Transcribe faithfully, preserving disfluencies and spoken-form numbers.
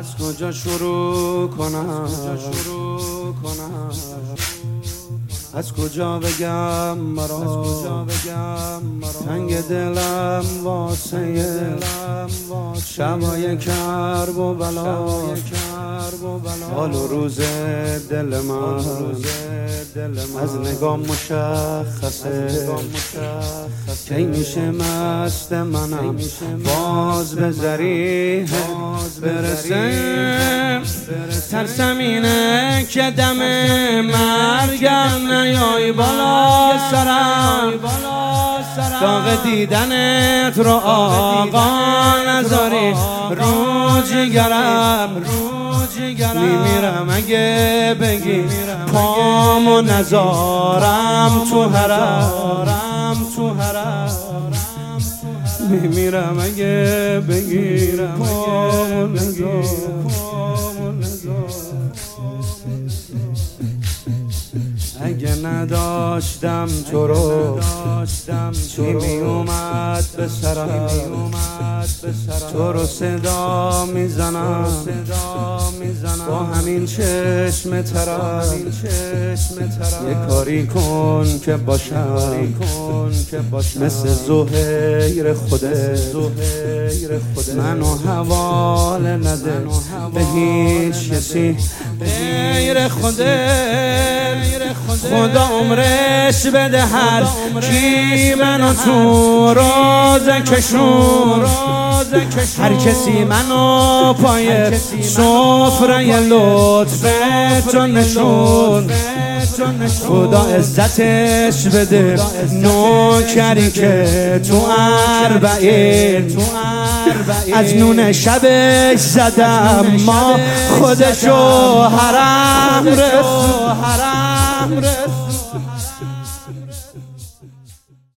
از کجا شروع کنم از کجا بگم مرا تنگ دلم واسه شبای کرب و بلا حال و روز دل من از نگاه مشخصه کی میشه مست منم باز به ذریح برسم ترسم اینه که دم مرگم نیای بالا سرم داغ دیدنت رو آقا نذاری رو جگرم میمیرم اگه بگی پامو نذارم تو حرم میمیرم اگه بگی پامو نذارم اگه نداشتم تو رو چی می اومد به سرم تو رو صدا میزنم با همین چشم ترم یه کاری کن که باشم مثل زهیر خوده منو حواله نده به هیچ کسی غیر خوده خدا عمرش بده هر کی منو تو روزه کشون هر کسی منو پای سفره لطف تو نشون خدا عزتش بده نوکری که تو اربعین از نون شبش زدم ما خودشو حرم رسون